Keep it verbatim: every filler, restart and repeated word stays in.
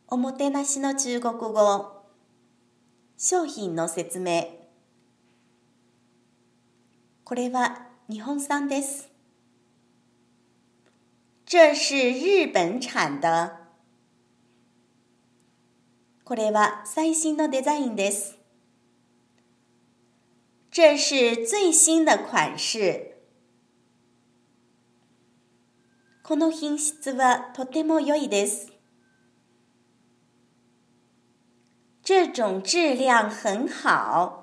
おもてなしの中国語。商品の説明。これは日本産です。这是日本产的。これは最新のデザインです。这是最新的款式。この品質はとても良いです。这种质量很好。